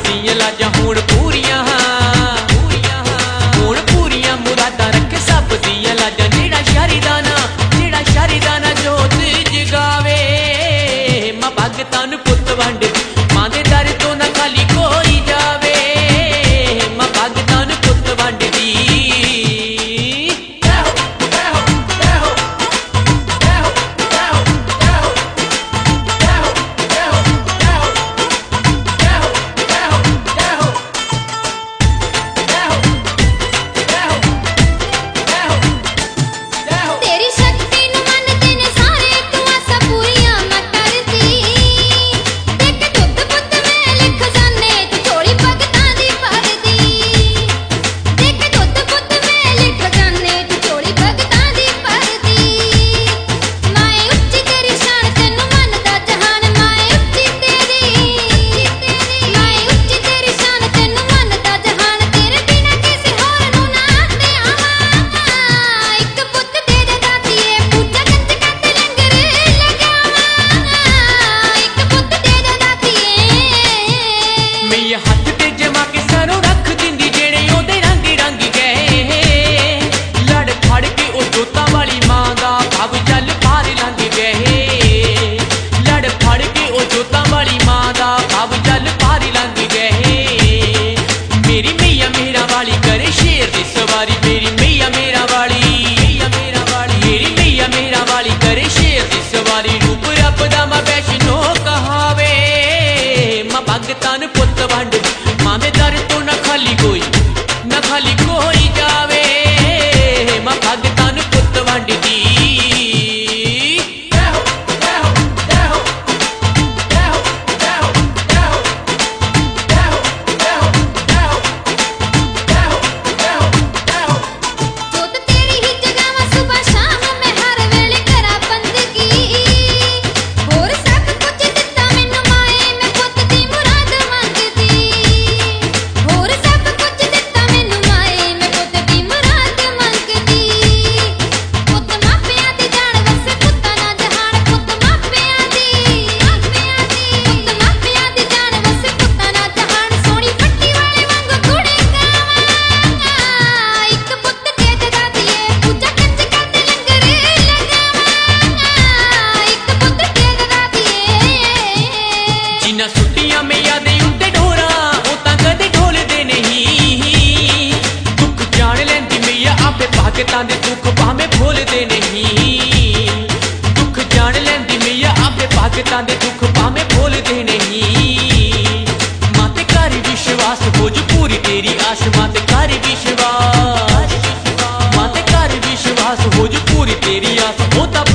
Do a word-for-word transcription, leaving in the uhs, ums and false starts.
दियां लाजां हुण पूरियां हुण पूरियां मुरादां रख सब दियां लाजां जेड़ा शारी दा ना जेड़ा शारी दा ना जोत जगावे मां भगतां नूं पुत्त वंड मां दे दर तों ना खाली कोई जावे मां भगतां नूं पुत्त वंड दी भगतां नूं पुत्त वंड मां दे दर तों ना खाली कोई ना खाली कोई जावे मां भगतां नूं पुत्त वंड दी भगतां दे दुख भावें भुलदे नहीं दुख जान लैंदी मैया आपे भगतां दे दुख भावें भुलदे नहीं मां ते कर विश्वास हो जो पूरी तेरी आस मां ते कर विश्वास मां ते कर विश्वास हो जो पूरी तेरी आस होता